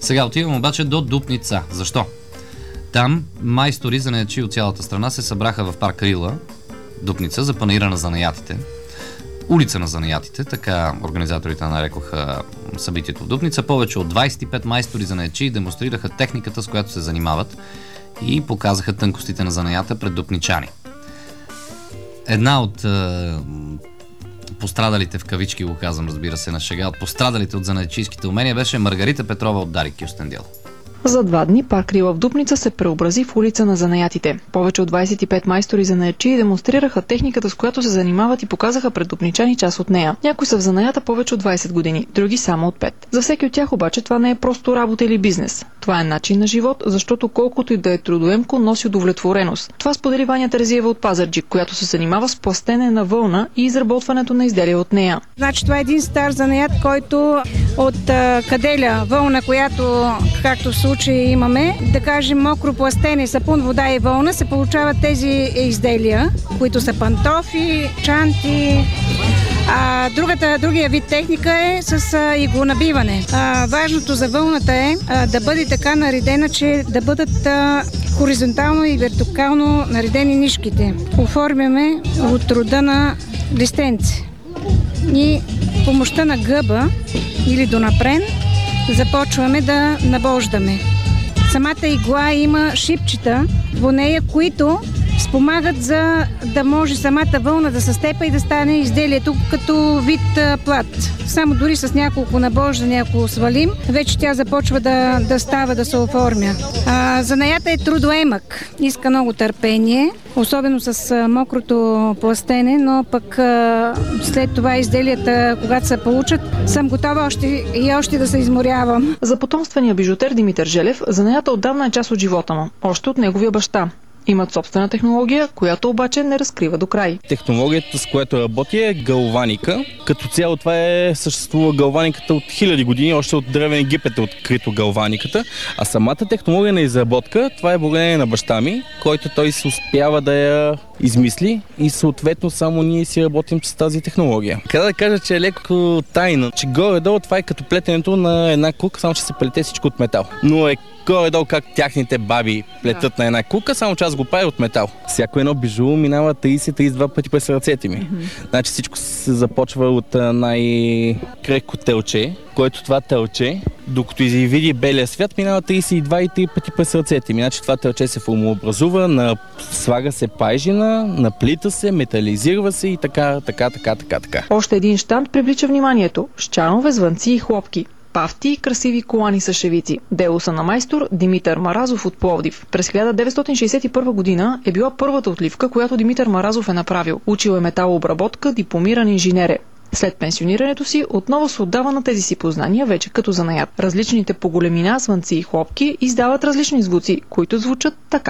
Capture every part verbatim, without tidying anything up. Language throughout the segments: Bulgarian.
Сега отивам обаче до Дупница. Защо? Там майстори занаятчии от цялата страна се събраха в парк Рила, Дупница, за панаира на занаятите. Улица на занаятите, така организаторите нарекоха събитието в Дупница. Повече от двайсет и пет майстори занаятчии демонстрираха техниката, с която се занимават и показаха тънкостите на занаята пред дупничани. Една от е, пострадалите, в кавички го казвам, разбира се, на шега, от пострадалите от занаятчийските умения беше Маргарита Петрова от Дарик Кюстендил. За два дни парк Рила в Дупница се преобрази в улица на занаятите. Повече от двайсет и пет майстори занаятчии демонстрираха техниката, с която се занимават и показаха пред дупничани част от нея. Някои са в занаята повече от двайсет години, други само от пет. За всеки от тях обаче това не е просто работа или бизнес. Това е начин на живот, защото колкото и да е трудоемко, носи удовлетвореност. Това сподели Ваня Терезиева от Пазарджик, която се занимава с пластене на вълна и изработването на изделия от нея. Значи това е един стар занаят, който от а, каделя вълна, която, както в случая имаме, да кажем мокро пластене, сапун, вода и вълна, се получават тези изделия, които са пантофи, чанти. А другата, другия вид техника е с а, иглонабиване. А, важното за вълната е а, да бъде така наредена, че да бъдат а, хоризонтално и вертикално наредени нишките. Оформяме от рода на листенци. И помощта на гъба или донапрен започваме да набождаме. Самата игла има шипчета по нея, които спомагат за да може самата вълна да се степа и да стане изделието като вид плат. Само дори с няколко набождане, ако свалим, вече тя започва да, да става, да се оформя. А, занаята е трудоемък. Иска много търпение, особено с мокрото пластене, но пък а, след това изделията, когато се получат, съм готова още и още да се изморявам. За потомствения бижутер Димитър Желев, занаята отдавна е част от живота му, още от неговия баща. Имат собствена технология, която обаче не разкрива до край. Технологията, с която работи, е галваника. Като цяло това е съществува галваниката от хиляди години, още от древен Египет е открито галваниката. А самата технология на изработка, това е благодарение на баща ми, който той се успява да я измисли и съответно само ние си работим с тази технология. Kada да кажа, че е леко тайна, че горе-долу това е като плетенето на една кука, само че се плете всичко от метал. Но е горе-долу как тяхните баби плетат да. на една кука, само че аз го правя от метал. Всяко едно бижу минава трийсет до трийсет и два пъти през ръцете ми. Mm-hmm. Значи всичко се започва от най-крехко телче, което това телче, докато види белия свят, минава трийсет и два и три пъти през ръцете ми. Значи това телче се формообразува, на... слага се пайжина, наплита се, метализира се и така, така, така, така, така. Още един щанд привлича вниманието. Щанове, звънци и хлопки. Пафти и красиви колани с шевици. Дело са на майстор Димитър Маразов от Пловдив. През хиляда деветстотин шейсет и първа година е била първата отливка, която Димитър Маразов е направил. Учил е металообработка, дипломиран инженер е. След пенсионирането си отново се отдава на тези си познания вече като занаят. Различните по големина звънци и хлопки издават различни звуци, които звучат така.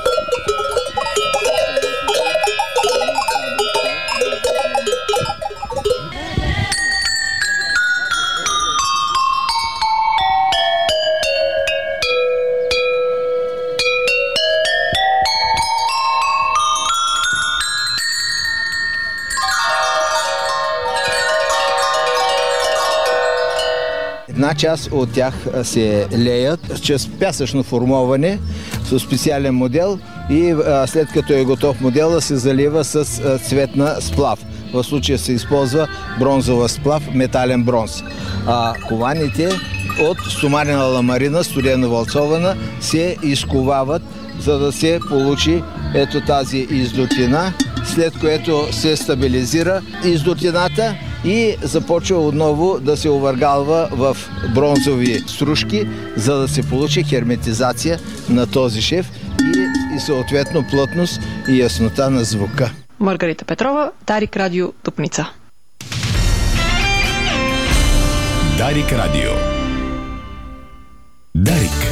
Една част от тях се леят чрез пясъчно формоване с специален модел и а, след като е готов модела се залива с а, цветна сплав. В случая се използва бронзова сплав, метален бронз. А кованите от стоманена ламарина, студено валцована, се изковават, за да се получи ето тази издотина, след което се стабилизира издотината и започва отново да се овъргалва в бронзови стружки, за да се получи херметизация на този шев и, и съответно плътност и яснота на звука. Маргарита Петрова, Дарик Радио, Дупница. Дарик Радио. Дарик.